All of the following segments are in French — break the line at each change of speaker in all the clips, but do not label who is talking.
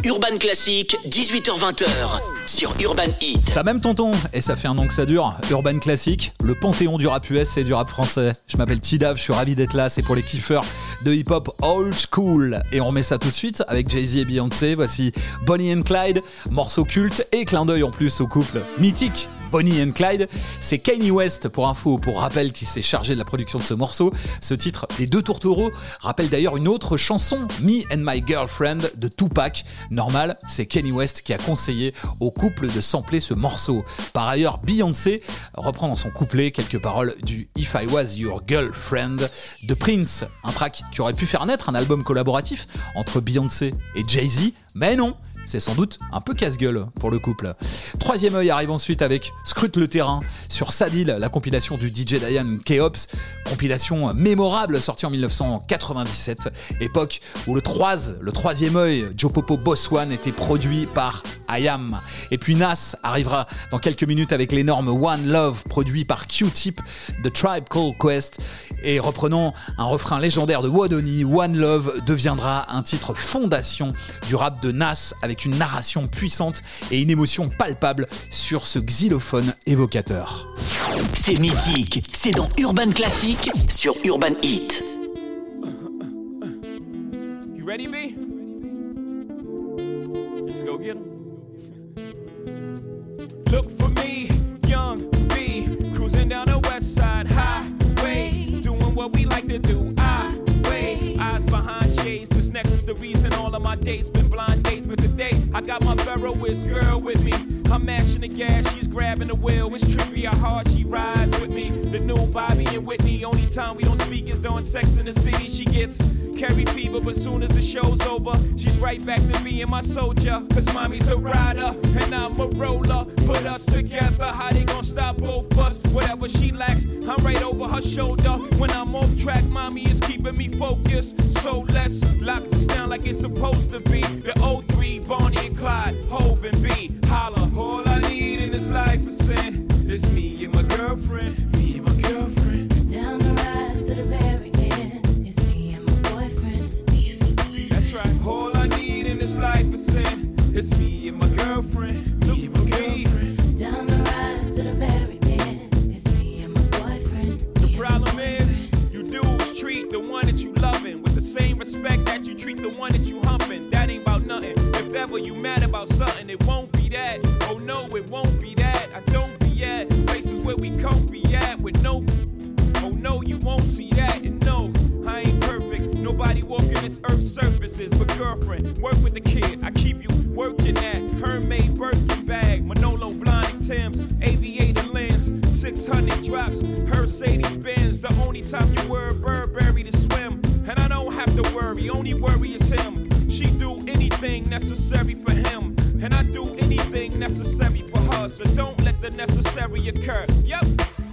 Urban Classic, 18h-20h, sur Urban Heat.
Ça même tonton, et ça fait un an que ça dure. Urban Classic, le panthéon du rap US et du rap français. Je m'appelle Tidav, je suis ravi d'être là, c'est pour les kiffeurs de hip-hop old school. Et on remet ça tout de suite avec Jay-Z et Beyoncé. Voici Bonnie and Clyde, morceau culte et clin d'œil en plus au couple mythique Bonnie and Clyde. C'est Kanye West, pour info, pour rappel, qui s'est chargé de la production de ce morceau. Ce titre, Les Deux Tourtereaux, rappelle d'ailleurs une autre chanson, Me and My Girlfriend, de Tupac. Normal, c'est Kanye West qui a conseillé au couple de sampler ce morceau. Par ailleurs, Beyoncé reprend dans son couplet quelques paroles du If I Was Your Girlfriend de Prince, un track qui aurait pu faire naître un album collaboratif entre Beyoncé et Jay-Z, mais non, c'est sans doute un peu casse-gueule pour le couple. Troisième œil arrive ensuite avec Scrute le terrain sur Sadil, la compilation du DJ Diane Keops, compilation mémorable sortie en 1997, époque où le troisième œil, Joe Popo Boss One, était produit par IAM. Et puis Nas arrivera dans quelques minutes avec l'énorme One Love produit par Q-Tip de Tribe Called Quest. Et reprenant un refrain légendaire de Wadoni, One Love deviendra un titre fondation du rap de Nas avec une narration puissante et une émotion palpable sur ce xylophone évocateur.
C'est mythique, c'est dans Urban Classic sur Urban Heat.
You ready, B? Let's go get 'em. Look for me, young B, cruising down the west side highway, doing what we like to do. Eyes behind shades, this necklace the reason all of my dates been blind dates. But today I got my Ferroist girl with me. I'm mashing the gas, she's grabbing the wheel. It's trippy how hard she rides with me. The new Bobby and Whitney, only time we don't speak is during Sex in the City. She gets carry fever, but soon as the show's over, she's right back to being my soldier. Cause mommy's a rider and I'm a roller. Put us together, how they gon' stop both us? Whatever she lacks, I'm right over her shoulder. When I'm off track, mommy is keeping me focused. So let's lock this down like it's supposed to be. The 03, Bonnie and Clyde, Hov and B, holla. All I need in this life is sin. It's me and my girlfriend, me and my girlfriend.
Down the ride to the very end. It's me and my boyfriend, me and my boyfriend.
That's right. All I need in this life is sin. It's me and my girlfriend, me and my girlfriend.
Down the ride to the very end. It's me and my boyfriend.
The problem is, you dudes treat the one that you loving with the same respect that you treat the one that you humping. That ain't about nothing. If ever you mad about something, it won't be that. Oh no, it won't be that. I don't be at places where we comfy at with no. Oh no, you won't see that. And no, I ain't perfect. Nobody walking this earth's surfaces. But girlfriend, work with the kid. I keep you working at Hermaid Birkin bag, Manolo Blahnik Tim's, aviator lens, 600 drops, Mercedes Benz. The only time you wear a Burberry to swim, and I don't have to worry. Only worry is him. She do anything necessary for him, and I do anything necessary for her. So don't let the necessary occur. Yep.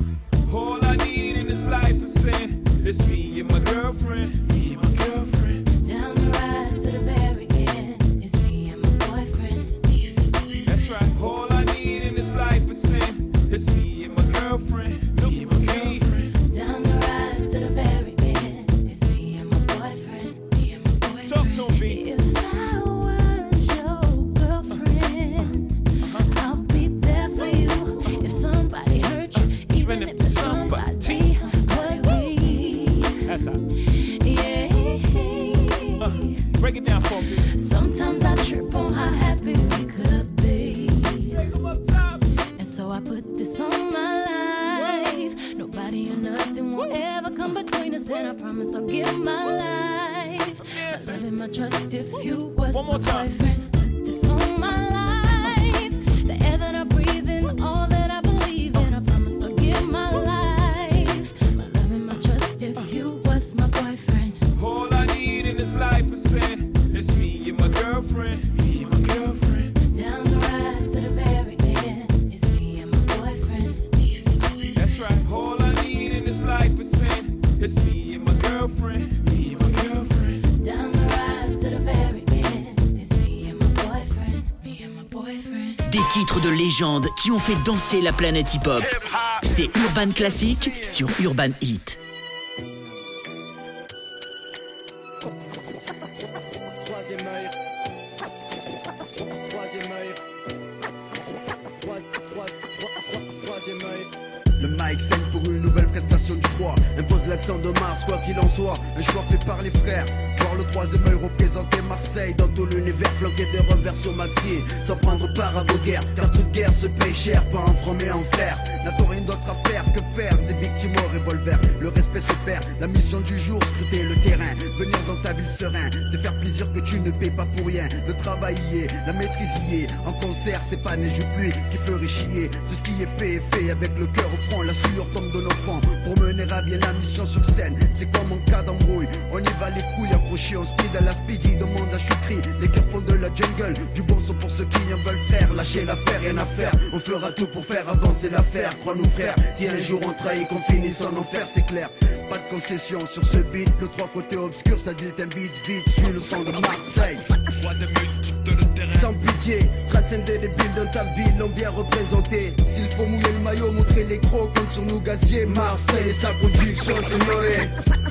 All I need in this life is sin. It's me and my girlfriend, me and my girlfriend.
Down the ride to the very end. It's me and my boyfriend, me and my boyfriend.
That's right. All I need in this life is sin. It's me and my girlfriend, me and my girlfriend.
Down the ride to the very end. It's me and my boyfriend, me and my boyfriend.
Talk to me.
If I was your girlfriend, I'll be there for you. If somebody hurt you, even if it's somebody was me.
That's how.
Yeah.
Break it down for me.
Sometimes I trip on how happy we could be. And so I put this on my life. Nobody or nothing will ever come between us. And I promise I'll give my life. My love and my trust if you was
One more
my
time.
boyfriend. Put this on my life. The air that I breathe in, all that I believe in. I promise I'll give my life. My love and my trust if you was my boyfriend.
All I need in this life is sin. It's me and my girlfriend, me and my girlfriend.
Down the ride to the very end. It's me and my boyfriend, me and my boyfriend.
That's right. All I need in this life is sin. It's me and my girlfriend, me and my girlfriend.
Down the ride to the very end. It's me and my boyfriend, me and my boyfriend.
Des titres de légende qui ont fait danser la planète hip-hop. C'est Urban Classic sur Urban Heat.
Mike saigne pour une nouvelle prestation du froid. Impose l'accent de Mars, quoi qu'il en soit. Un choix fait par les frères. Voir le troisième œil représenter Marseille dans tout l'univers, flanqué de revers sur Maxi, sans prendre part à vos guerres. Car toute guerre se paye cher, pas en franc mais en flair. N'a-t-on rien d'autre à faire que faire des victimes au revolver? Le respect se perd, la mission du jour, scruter le terrain. Venir dans ta ville serein, te faire plaisir que tu ne payes pas pour rien. Le travail y est, la maîtrise y est. En concert, c'est pas neige ou pluie qui ferait chier. Tout ce qui est fait avec le cœur au front. La sueur tombe de nos fronts pour mener à bien la mission sur scène. C'est comme en cas d'embrouille, on y va les couilles accrochées. On speed à la speedy, demande à Choukri. Les cœurs font de la jungle, du bon son pour ceux qui en veulent faire. Lâchez l'affaire, rien à faire. On fera tout pour faire avancer l'affaire. Crois-nous frère, si un jour on trahit, qu'on finisse en enfer, c'est clair. Pas de concession sur ce beat, le 3 côté obscur, ça dit t'invite vite, suis le son de Marseille. Sans pitié, trace indélébile dans ta ville, on vient représenter. S'il faut mouiller le maillot, montrer les crocs, compte sur nous gaziers. Marseille et sa production, signoré.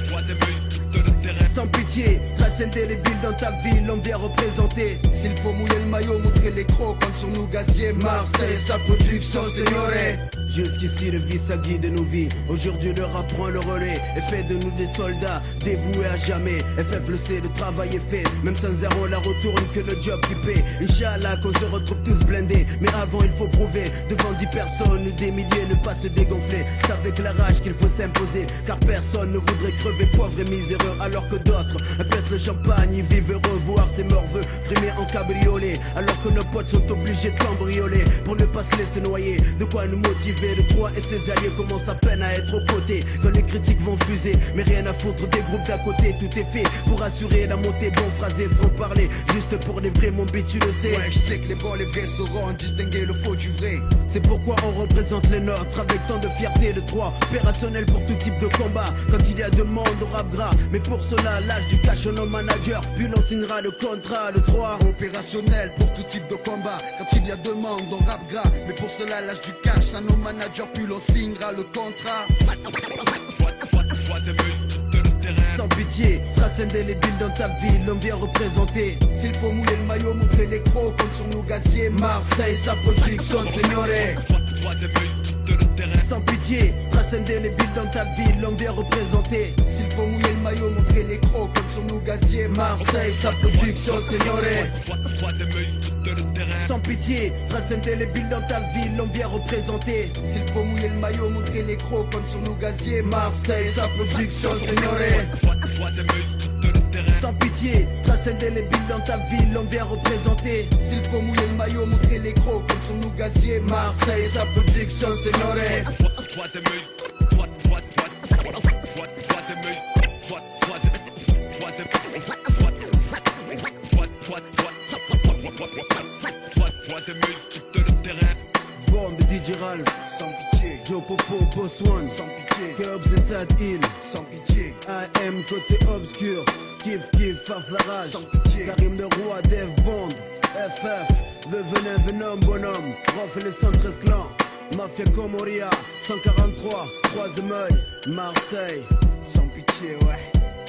Sans pitié, trace indélébile dans ta ville, on vient représenter. S'il faut mouiller le maillot, montrer les crocs, compte sur nous gaziers. Marseille et sa production, signoré. Jusqu'ici le vice a guidé nos vies. Aujourd'hui le rap prend le relais et fait de nous des soldats dévoués à jamais. FF le sait, le travail est fait. Même sans zéro la retourne que le job qui paie. Inch'Allah qu'on se retrouve tous blindés. Mais avant il faut prouver devant 10 personnes, des milliers, ne pas se dégonfler. C'est avec la rage qu'il faut s'imposer. Car personne ne voudrait crever pauvre et miséreux. Alors que d'autres pètent le champagne, ils vivent heureux. Voir ses morveux frimer en cabriolet. Alors que nos potes sont obligés de cambrioler pour ne pas se laisser noyer. De quoi nous motiver. Le 3 et ses alliés commencent à peine à être aux côtés. Quand les critiques vont fuser, mais rien à foutre des groupes d'à côté. Tout est fait pour assurer la montée. Bon phrasé, franc parler, juste pour les vrais, mon beat tu le sais. Ouais, je sais que les bons, les vrais sauront distinguer le faux du vrai. C'est pourquoi on représente les nôtres avec tant de fierté. Le 3, opérationnel pour tout type de combat. Quand il y a demande au rap gras. Mais pour cela, l'âge du cash à nos managers. Puis l'on signera le contrat. Le 3, opérationnel pour tout type de combat. Quand il y a demande au rap gras. Mais pour cela, l'âge du cash à nos managers. Puis l'on signera le contrat. Sans pitié, trace indélébile dans ta ville, on vient représenter. S'il faut mouiller le maillot, montrer les crocs, compte sur nous gaziers. Marseille, sa production, signoré. Sans pitié, trace indélébile dans ta ville, on vient représenter. S'il faut mouiller le maillot, montrer les crocs, compte sur nous gaziers. Marseille, sa production, signoré. Sans pitié, trace indélébile dans ta ville, on vient représenter. S'il faut mouiller le maillot, montrer les crocs, compte sur nous gaziers. Marseille, sa production, signoré. Sans pitié, trace indélébile dans ta ville, on vient représenter. S'il faut mouiller le maillot, montrer les crocs, compte sur nous gaziers. Marseille, sa production, signoré. Bombe DJ Ralph, sans pitié. Joe Popo, Boss One, sans pitié. Curbs et Sad Hill, sans pitié. AM côté obscur, Kif Kif, Faf la rage, sans pitié. Karim le roi, Dev Bond, FF, le venin Venom bonhomme, Rof et les 113 clans, Mafia Comoria, 143, Troisième œil, Marseille, sans pitié, ouais.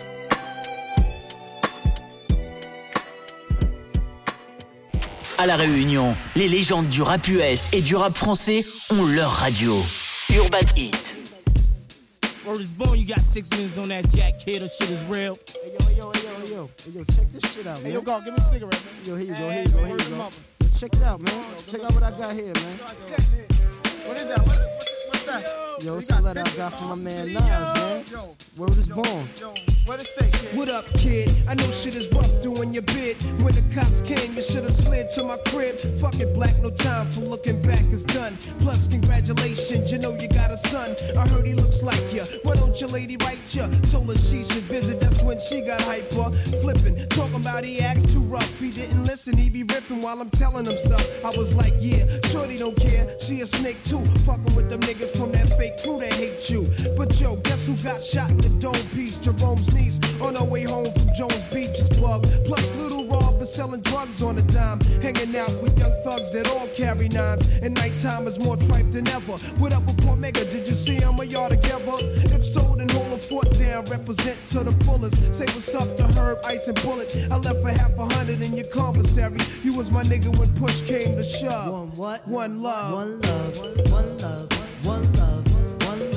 À La Réunion, les légendes du rap US et du rap français ont leur radio. Urban Heat.
Word is born, you got 6 minutes on that jack, kid, shit is real.
Hey, check this shit out, man. Hey, yo, go, give me a cigarette, man. Yo, here you go. Check it out, man. Check out what I got here, man.
What is that? What's that?
Yo, it's a letter I got from my man Nas, man. Word is born.
What it say, kid? What up, kid? I know shit is rough doing your bid. When the cops came, you should've slid to my crib. Fuck it, black, no time for looking back, it's done. Plus, congratulations, you know you got a son. I heard he looks like ya. Why don't your lady write ya? Told her she should visit, that's when she got hyper. Flipping, talking about he acts too rough. He didn't listen, he be riffing while I'm telling him stuff. I was like, yeah, shorty don't care. She a snake too. Fucking with them niggas from that fake crew that hate you. But yo, guess who got shot in the dome piece? Jerome's niece on her way home from Jones Beach is bugged. Plus Little Rob is selling drugs on a dime, hanging out with young thugs that all carry nines. And nighttime is more tripe than ever. What up with Poor Mega? Did you see him or y'all together? If so, then hold a fort down, represent to the fullest. Say what's up to Herb, Ice and Bullet. I left for $100 in your commissary. You was my nigga when push came to shove.
One what?
One love.
One love. One love. One love. One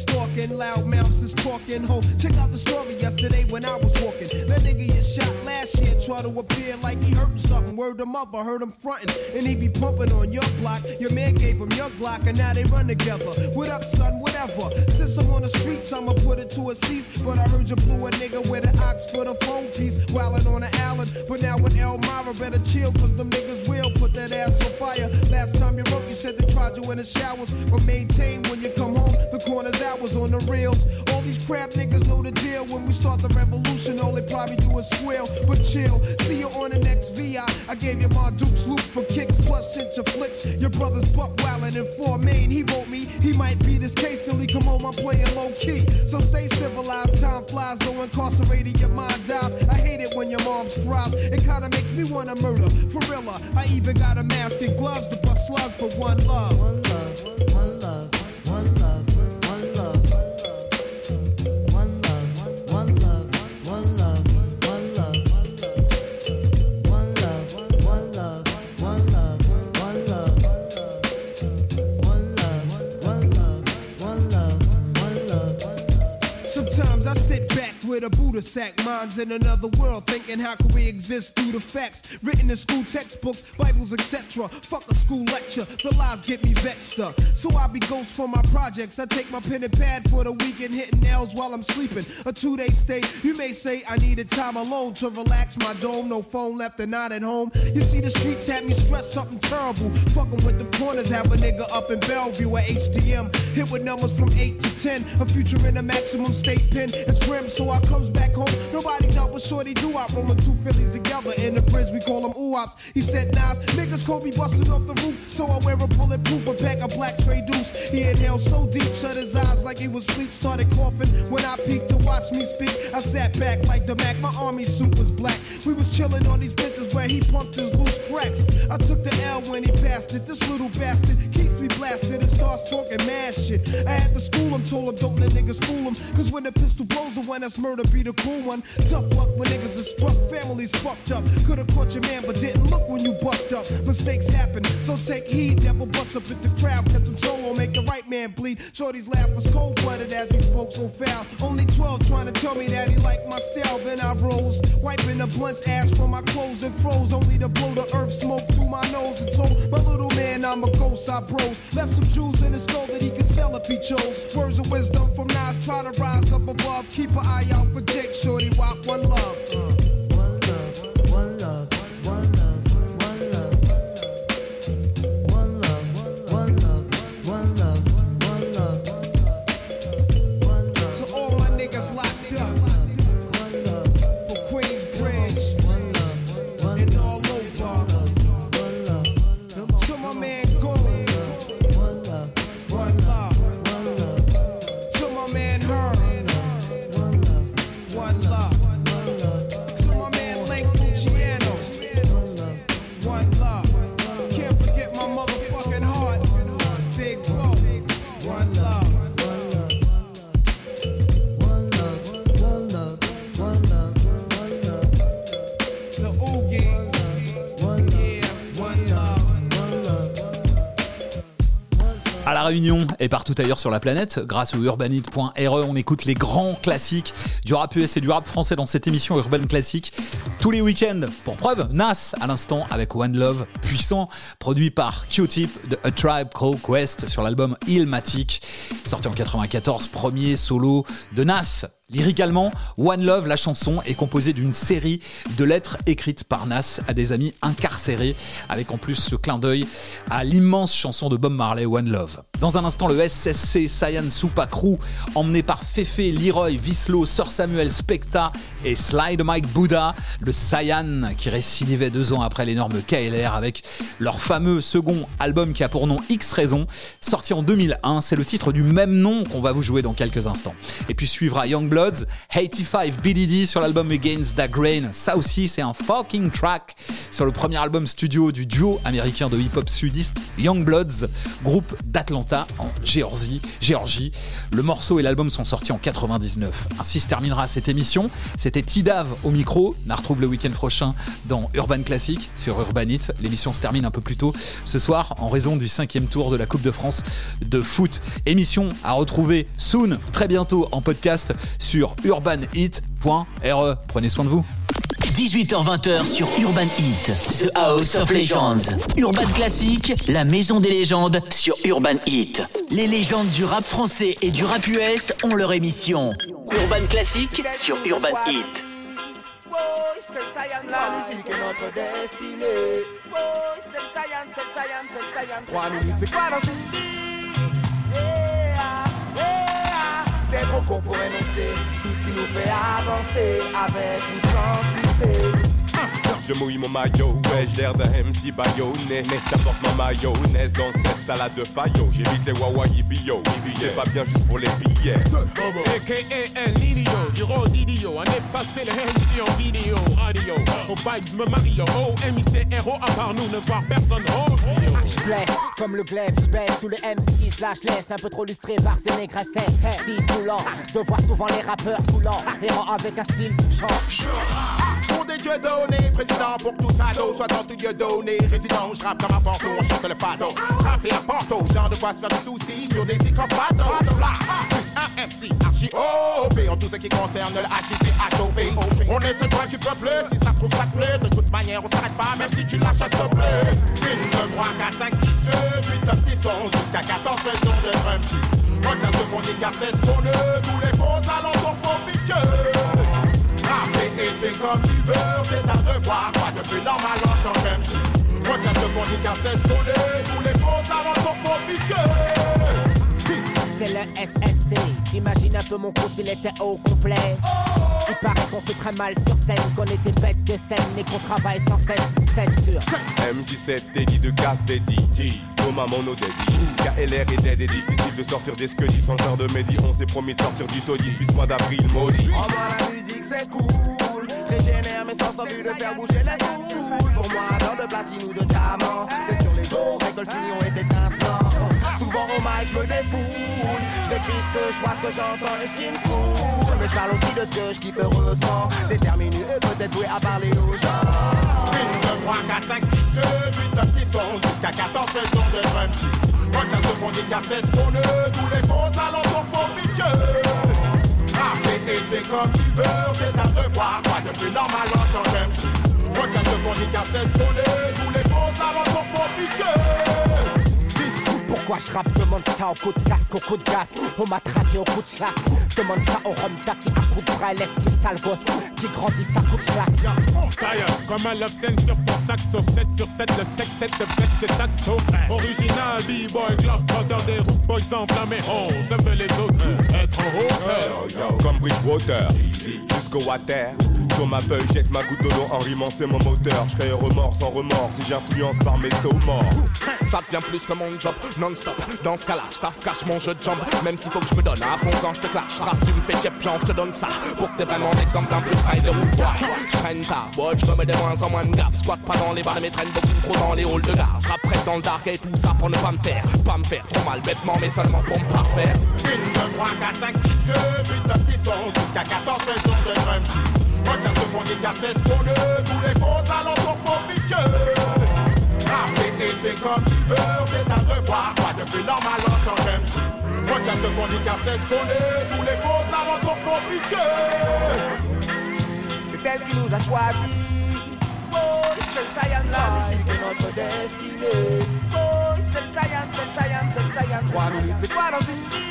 stalking, loud mouths is talking. Ho, check out the story yesterday when I was walking. That nigga get shot last year, try to appear like he hurt something. Word him up, I heard him frontin', and he be pumping on your block. Your man gave him your Glock, and now they run together. What up, son? Whatever. Since I'm on the streets, I'ma put it to a cease. But I heard you blew a nigga with an ox for the phone piece, wildin' on the island. But now with Elmira, better chill, cause them niggas will put that ass on fire. Last time you wrote, you said they tried you in the showers, but maintain when you come home, the corner's hours on the reels. All these crap niggas know the deal. When we start the revolution, all they probably do is squeal. But chill, see you on the next VI. I gave you my Duke's loop for kicks, plus cinch your flicks. Your brother's buck wildin' in 4 Main. He wrote me, he might be this case silly. Come on, I'm playing low key. So stay civilized, time flies, no incarcerated, your mind dies. I hate it when your mom's cries. It kinda makes me wanna murder. For real, I even got a mask and gloves to bust slugs, but one love. One love, one love, one love, one love, one love, one love, one love, one love, one love, one love, one love, one love, one love, one love. Sometimes I sit back with a Buddha sack, minds in another world, thinking how can we exist through the facts written in school textbooks, Bibles, etc. Fuck a school lecture, the lies get me vexed up. So I be ghost for my projects. I take my pen and pad for the weekend, hitting nails while I'm sleeping. A 2-day stay, you may say I needed time alone to relax my dome. No phone left and not at home. You see the streets had me stressed, something terrible. Fucking with the corners, have a nigga up in Bellevue at HTM. Hit with numbers from 8 to 10. A future in a maximum state pen. It's grim, so I comes back home. Nobody's out with shorty do I rolling 2 Phillies together in the bridge. We call them oops. He said, Nas, niggas call me busting off the roof. So I wear a bulletproof, a pack of black Trey Deuce. He inhaled so deep, shut his eyes like he was asleep. Started coughing when I peeked to watch me speak. I sat back like the Mac, my army suit was black. We was chilling on these benches where he pumped his loose cracks. I took the L when he passed it. This little bastard keeps me blasted and starts talking mad shit. I had to school him, told him don't let niggas fool him. Cause when the pistol blows, the one that's murder be the cool one. Tough luck when niggas are struck, families fucked up. Could've caught your man but didn't look when you bucked up. Mistakes happen, so take heed. Never bust up at the crowd, catch him solo, make the right man bleed. Shorty's laugh was cold-blooded as he spoke so foul. Only 12 trying to tell me that he liked my style. Then I rose, wiping the blunt's ass from my clothes, then froze. Only to blow the earth smoke through my nose and told my little man I'm a ghost. I bros left some jewels in his skull that he could sell if he chose. Words of wisdom from Nas, try to rise up above. Keep an eye out for Jake, shorty, walk one love. One love, one love, one love, one love, one love, one love, one love, one love, one love. To all my niggas locked up, one love. For Queensbridge, one love, and all over, one love. To my man Gold, one love, one love, one love. To my man Herb, one love, one love. To my man Lake Luciano, one love. Can't forget my motherfucking heart, Big Bo, one love. One love, one love, one love, one love. To Oogie, yeah, one love, one love.
À La Réunion et partout ailleurs sur la planète, grâce au urbanite.re, on écoute les grands classiques du rap US et du rap français dans cette émission Urban Classique tous les week-ends. Pour preuve, Nas à l'instant avec One Love, puissant, produit par Q-Tip de A Tribe Called Quest sur l'album Illmatic, sorti en 94, premier solo de Nas. Lyricalement, One Love, la chanson, est composée d'une série de lettres écrites par Nas à des amis incarcérés, avec en plus ce clin d'œil à l'immense chanson de Bob Marley, One Love. Dans un instant, le SSC Saiyan Supa Crew, emmené par Fefe, Leroy, Vislo, Sir Samuel, Specta et Sly de Mike Buddha, le Saiyan qui récidivait 2 ans après l'énorme KLR avec leur fameux second album qui a pour nom X Raison, sorti en 2001. C'est le titre du même nom qu'on va vous jouer dans quelques instants. Et puis suivra Youngblood Youngbloods, 85 BDD sur l'album Against the Grain. Ça aussi, c'est un fucking track sur le premier album studio du duo américain de hip-hop sudiste Youngbloods, groupe d'Atlanta en Géorgie. Le morceau et l'album sont sortis en 99. Ainsi se terminera cette émission. C'était T-Dav au micro. On la retrouve le week-end prochain dans Urban Classic sur Urban Hit. L'émission se termine un peu plus tôt ce soir en raison du 5e tour de la Coupe de France de foot. Émission à retrouver soon, très bientôt en podcast sur urbanhit.re. Prenez soin de vous.
18h-20h sur Urban Hit, The House of Legends. Urban Classic, la maison des légendes sur Urban Hit. Les légendes du rap français et du rap US ont leur émission. Urban Classic sur Urban Hit.
La musique est notre destinée. C'est le Saiyan. 3 minutes, c'est quoi dans une vie? C'est trop court pour énoncer tout ce qui nous fait avancer avec ou sans succès.
Je mouille mon maillot, ouais, j'ai l'air d'un MC baïonné. J'apporte ma mayonnaise dans cette salade de faillot. J'évite les wawaï bio, c'est pas bien juste pour les billets.
A.K.A. El Nidio, du road idiot. On efface les MC en vidéo, radio. Au bike, me Mario, MIC, héros, à part nous, ne voir personne.
J'blesse comme le glaive, j'baisse tous les MC qui se lâchent, laisse un peu trop lustré par ces négressettes. Si saoulant, de voir souvent les rappeurs coulants, errant avec un style touchant.
Pour des dieux donnés, président pour tout ado, soit dans tout dieu donné. Résident, je rappe comme un Porto, on chante le fado. Rapper à Porto, genre de quoi se faire des soucis sur des icophados. Plus un MC, archi OP, en tout ce qui concerne le HIP, On est ce droit du peuple, si ça se trouve ça te plaît. De toute manière, on s'arrête pas, même si tu lâches à se plaît. 1, 2, 3, 4, 5, 6, 8, 9, 10, 11, jusqu'à 14 raisons de drum. Retiens ce qu'on dit car c'est ce qu'on veut. Tous les faux alentours pour piqueux. Rapper était comme tu veux, c'est un devoir. Quoi de plus normal en tant qu'MC. Retiens ce qu'on dit car c'est ce qu'on est. Tous les faux alentours pour piqueux.
C'est le SSC. T'imagines un peu mon cours s'il était au complet. Il paraît qu'on fait très mal sur scène, qu'on était bêtes de scène et qu'on travaille sans cesse. Censure.
MC7, Teddy de casse Teddy. Thomas Mono Daddy. KLR est dead et difficile de sortir des skedis. Sans le genre de Mehdi, on s'est promis de sortir du taudis. Puis mois d'avril maudit.
Oh moi la musique c'est cool. Régénère mais sans but de faire bouger les foules. Pour moi dans de platine ou de diamant. C'est sur les oreilles que le sillon est étincelant. Souvent au mic je me défoule. Je décris ce que je vois, ce que j'entends et ce qui me fout. Je parle aussi de ce que je kiffe heureusement. Déterminé et peut-être doué à parler aux gens.
1, 2, 3, 4, 5, 6, 8, 9, 10, 11, jusqu'à 14 raisons de drum. Retiens ce qu'on dit car c'est ce qu'on veut. Tous les faux alentours pour piqueux. Rapper était comme tu veux, c'est un devoir. Quoi de plus normal en tant qu'MC. Retiens ce qu'on dit car c'est ce qu'on est. Tous les faux alentours pour piqueux.
Pourquoi je rappe, demande ça au coup de casque, au coup de gaz, au matraque et au coup de chasse. Demande ça au Romta qui à coup de bras élève des sales gosses qui grandissent à coup de chasse.
Fire, comme un love scène sur fond saxo. 7 sur 7, le sextet de fête c'est saxo. Original, b-boy, club, brother des root boys enflammés. On se veut les autres, être en hauteur.
Comme Bridgewater, jusqu'au water. Sur ma feuille, jette ma goutte d'eau en rimant, c'est mon moteur. Je crée remords sans remords si j'influence par mes sauts morts.
Ça devient plus que mon job, non-stop. Dans ce cas-là, je cache mon jeu de jambes. Même s'il faut que je me donne à fond quand je te clash. Race, tu me fais tiep, genre je te donne ça. Pour que t'aies vraiment l'exemple d'un plus rider ou toi. Je traîne tard, boy, je remets de moins en moins de gaffe. Squat pas dans les bars, mais traîne beaucoup trop dans les halls de gare. J'rapprête dans le dark et tout ça pour ne pas me faire. Pas me faire trop mal bêtement, mais seulement pour me parfaire.
1, 2, 3, 4, 5, 6, 8, 9, 10, 11, jusqu'à 14 raisons de drum. Retiens ce qu'on dit car c'est ce qu'on veut. Tous les faux alentours pour piqueux. Rapper était comme tu veux, c'est un devoir. Quoi de plus normal en tant qu'MC. Retiens ce qu'on dit car c'est ce qu'on est. Tous les faux alentours pour piqueux.
C'est elle qui nous a choisis. Oh, c'est le Saiyan. La musique est notre destinée. Oh, c'est le Saiyan, c'est le Saiyan, c'est le Saiyan. 3 minutes, c'est quoi dans une vie?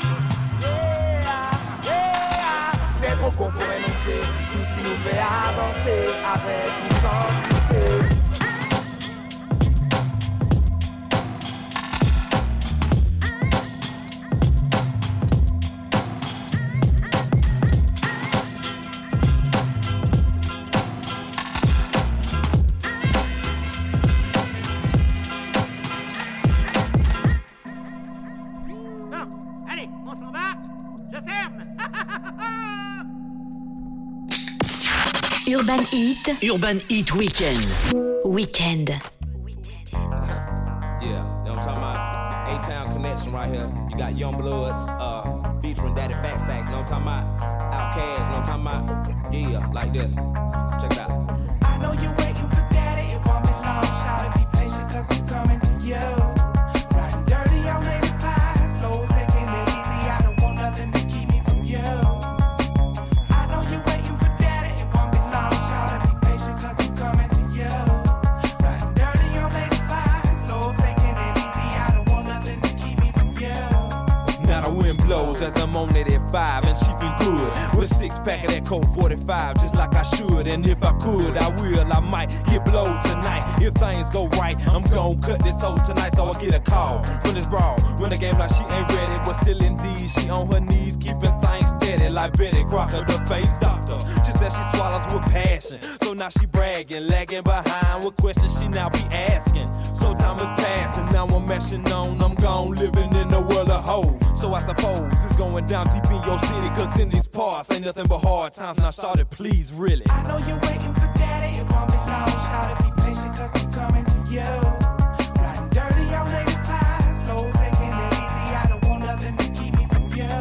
C'est trop court pour énoncer tout ce qui nous fait avancer avec ou sans succès.
Allez, on s'en va. Je ferme.
Urban Heat.
Urban Heat Weekend.
Weekend.
Yeah, you know what I'm talking about? A-Town connection right here. You got Young Bloods featuring Daddy Fat Sack, you know what I'm talking about? Outkast, you know what I'm talking about? Yeah, like this. Check it out.
I know you're waiting for Daddy, it won't be long. Shout it, be patient, cause I'm coming to you. Riding dirty on 85, slow, taking it easy. I don't want nothing to keep me from you. I know you're waiting for Daddy, it won't be long. Shout it, be patient, cause I'm coming to you. Riding dirty on 85, slow, taking it easy. I don't want nothing to keep me from you.
Now the wind blows as I'm on it at 5 and she been good with a 6-pack of that Colt 45 just like I should. And if I could, I will, I might get blowed tonight. If things go right, I'm gon' cut this hoe tonight. So I get a call from this broad. Run a game like she ain't ready, but still indeed she on her knees keeping things steady like Betty Crocker, the face doctor. Just as she swallows with passion. So now she bragging, lagging behind with questions she now be asking. So time is passing, now I'm mashing on. I'm gone living in the world of hoes. So I suppose it's going down deep in your city, cause in these parts ain't nothing but hard times. Now shout it, please, really.
I know you're waiting for Daddy, it won't be long. Shout it, be patient, cause I'm coming to you. Riding dirty on 85, slow, taking it easy. I don't want nothing to keep me from you.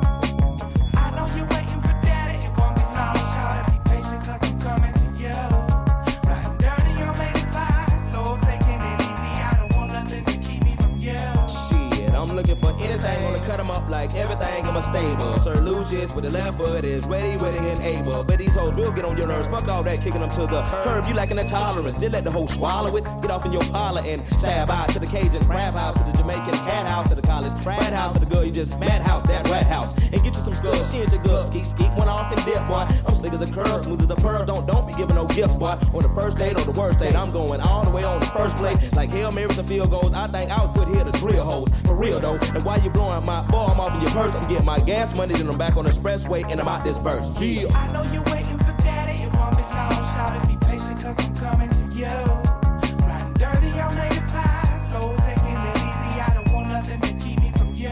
I know you're waiting for Daddy, it won't be long. Shout it, be patient, cause I'm coming to you. Riding dirty on 85, slow, taking it easy. I don't want nothing to keep me from you.
Shit, I'm looking for anything, gonna cut them up like everything in my stable. Sir Lucius with the left foot is ready and able. But these hoes will get on your nerves. Fuck all that, kicking them to the curb. You lacking the tolerance. They let the hoe swallow it. Get off in your parlor and stab out to the Cajun crab house, to the Jamaican cat house, to the college frat house, to the girl you just madhouse, that rat house. And get you some skulls. She ain't your girl. Skeet one off and dip, boy. I'm slick as a curl, smooth as a pearl. Don't be giving no gifts, boy. On the first date or the worst date, I'm going all the way on the first plate. Like Hail Marys and field goals. I think I was put here to drill hoes. For real though. And while you blowing my ball, I'm off in your purse. I'm getting my gas money, then I'm back on the expressway and I'm out this burst. Yeah.
I know you're waiting for Daddy, it won't be long. Shout it, be patient, cause I'm coming to you. Riding dirty on 85, slow, taking it easy. I don't want nothing to keep me from you.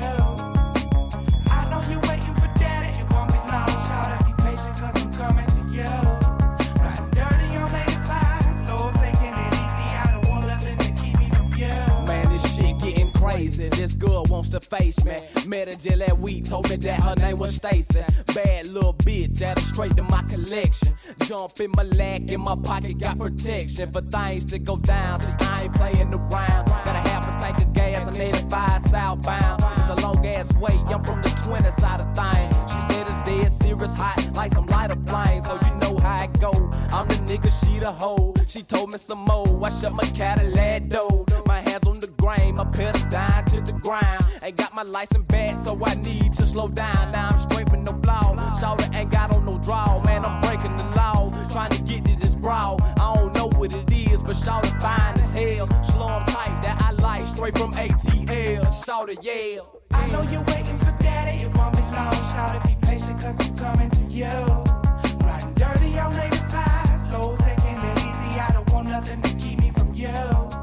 I know you're waiting for Daddy, it won't be long. Shout it, be patient, cause I'm coming to you. Riding dirty on 85, slow, taking it easy. I don't want nothing to keep me from you.
Man, this shit getting crazy. This girl wants to face me. Met her just last week, told me that her name was Stacy. Bad little bitch, added straight to my collection. Jump in my leg, in my pocket, got protection for things to go down. See, I ain't playing around. Got a half a tank of gas, I'm 85 southbound. It's a long ass way, I'm from the 20 side of things. She said it's dead serious, hot like some lighter flame. So you know how it go. I'm the nigga, she the hoe. She told me some more. I shut my Cadillac door. My hands on the grain, my pedal down to the ground. Ain't got my license back, so I need to slow down. Now I'm straight with no blow. Shawty ain't got on no draw. Man, I'm breaking the law, trying to get to this brawl. I don't know what it is, but shawty fine as hell. Slow 'em tight, that I like, straight from ATL. Shawty, yeah.
I know you're waiting for Daddy, it won't be long. Shout it, be patient, cause I'm coming to you. Riding dirty on 85, slow, taking it easy. I don't want nothing to keep me from you.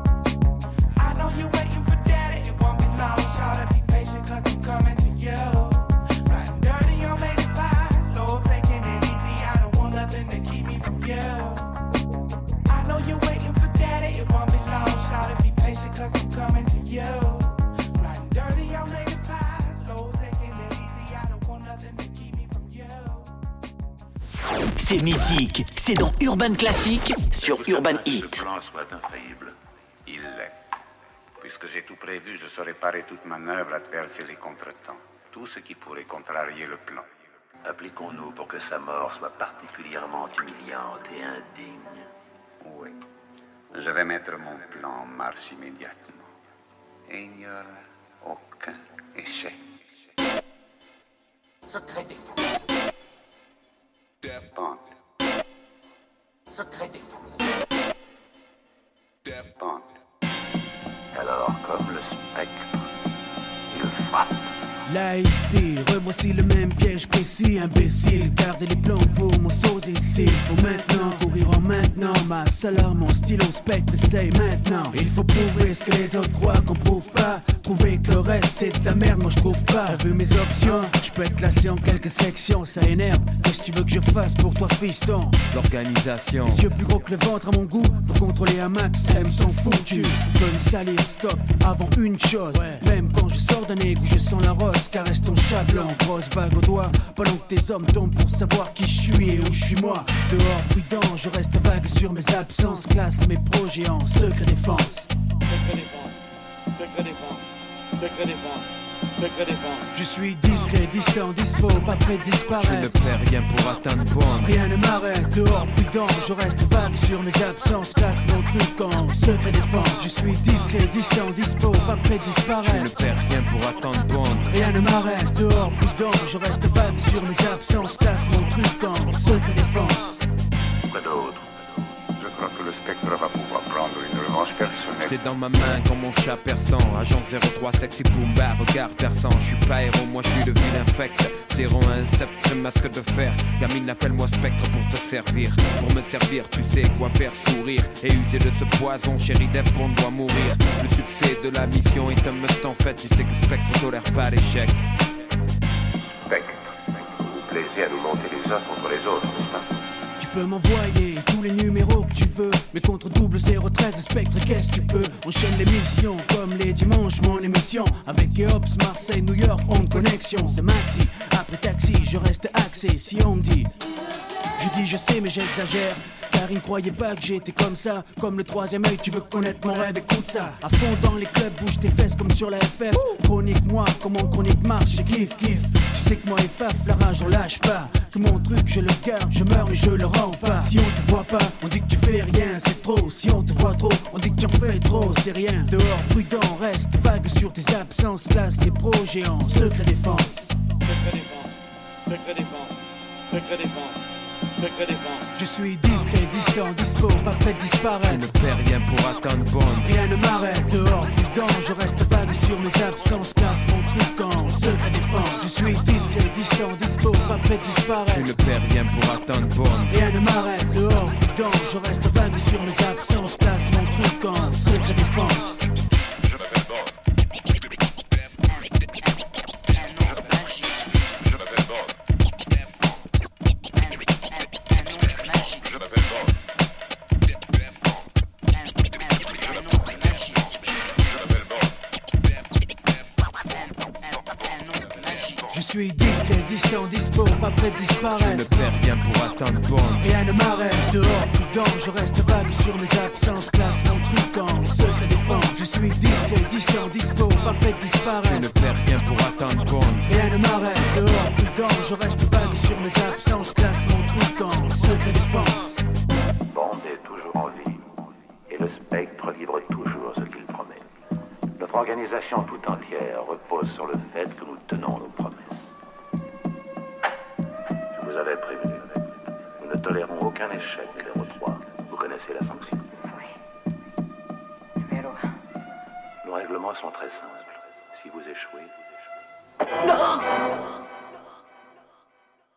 I know you're waiting for Daddy, it won't be long. Shout it, be patient, cause I'm coming to you. Riding dirty on 85, slow, taking it easy. I don't want nothing to keep me from you. I know you're waiting for Daddy, it won't be long. Shout it, be patient, cause I'm coming to you. Riding dirty on 85, slow, taking it easy. I don't want nothing to keep me from you.
C'est mythique, c'est dans Urban Classique sur Urban Heat.
Que le plan soit infaillible, il l'est. Puisque j'ai tout prévu, je saurai parer toute manœuvre adverse et les contretemps. Tout ce qui pourrait contrarier le plan.
Appliquons-nous pour que sa mort soit particulièrement humiliante et indigne.
Oui. Je vais mettre mon plan en marche immédiatement. Et il n'y aura aucun échec.
Secret défense.
Bond.
Secret défense.
Bond.
Alors, comme le spectre, il frappe.
Là ici, revoici le même piège précis, imbécile. Gardez les plans pour mon sosie ici. Faut maintenant courir sourire en maintenant. Ma seule arme, mon stylo spectre, essaye maintenant. Il faut prouver ce que les autres croient qu'on prouve pas. Trouver que le reste c'est de la merde, moi je trouve pas. T'as vu mes options, je peux être classé en quelques sections. Ça énerve, qu'est-ce que tu veux que je fasse pour toi fiston?
L'organisation.
Les yeux plus gros que le ventre à mon goût. Faut contrôler un max, M sont foutus. Veux me salir, stop, avant une chose. Même quand je sors d'un égout, je sens la rose. Caresse ton chat blanc, grosse bague au doigt. Pendant que tes hommes tombent pour savoir qui je suis et où je suis moi. Dehors prudent, je reste vague sur mes absences. Classe mes projets en secret défense.
Secret défense, secret défense, secret défense, secret défense.
Je suis discret, distant, dispo, pas prêt de disparaître.
Je ne perds rien pour atteindre bande.
Rien ne m'arrête, dehors prudent, je reste vague sur mes absences. Classe mon truc en secret défense. Je suis discret, distant, dispo, pas prêt de disparaître.
Je ne perds rien pour attendre bande.
Rien ne m'arrête, dehors prudent, je reste vague sur mes absences. Classe mon truc en secret défense.
Quoi d'autre? Je crois que le spectre va pouvoir prendre une revanche personnelle.
J'étais dans ma main comme mon chat perçant. Agent 03, sexy Pumba, regard perçant. Je suis pas héros, moi je suis le vilain infect. 01, sceptre, masque de fer. Gamine, appelle-moi spectre pour te servir. Pour me servir, tu sais quoi faire sourire. Et user de ce poison, chéri Def, on doit mourir. Le succès de la mission est un must en fait. Tu sais que spectre tolère pas l'échec.
Spectre, vous vous plaisez à nous monter les uns contre les autres, n'est-ce pas?
Tu peux m'envoyer tous les numéros que tu veux, mais contre double 013 spectre, qu'est-ce que tu peux? Enchaîne les missions comme les dimanches, mon émission. Avec Eops, Marseille, New York, en connexion. C'est maxi, après taxi, je reste axé. Si on me dit, je dis je sais mais j'exagère. Car ils ne croyaient pas que j'étais comme ça. Comme le troisième œil, tu veux connaître mon rêve, écoute ça. À fond dans les clubs, bouge tes fesses comme sur la FF. Chronique moi, comment chronique marche, je kiffe. Tu sais que moi et Faf, la rage on lâche pas. Que mon truc je le garde, je meurs mais je le rends pas. Si on te voit pas, on dit que tu fais rien, c'est trop. Si on te voit trop, on dit que tu en fais trop, c'est rien. Dehors prudent, reste vague sur tes absences. Classe tes projets en secret défense.
Secret défense, secret défense, secret défense. Secret défense.
Je suis discret, distant, dispo, pas prêt de disparaître.
Je ne perds rien pour atteindre bande.
Rien ne m'arrête, dehors prudent, je reste vague sur mes absences. Classe mon truc en secret défense. Je suis discret, distant, dispo, pas prêt de disparaître.
Je ne perds rien pour atteindre bande.
Rien ne m'arrête, dehors prudent, je reste vague sur mes absences. Classe mon truc en secret défense. Je suis discret, distant, dispo, pas prêt de disparaître.
Je ne perds rien pour atteindre bande.
Rien ne m'arrête, dehors prudent, je reste vague sur mes absences. Classe mon truc en secret défense. Je suis discret, distant, dispo, pas prêt de disparaître.
Je ne perds rien pour atteindre bande.
Rien ne m'arrête, dehors prudent, je reste vague sur mes absences. Classe mon truc en secret défense.
Bond est toujours en vie, et le spectre livre toujours ce qu'il promet. Notre organisation tout entière repose sur le fait que nous tenons nos promesses. Je vous avais prévenu. Nous ne tolérons aucun échec, 03. Vous connaissez la sanction?
Oui. Numéro 1.
Nos règlements sont très simples. Si vous échouez,
Non!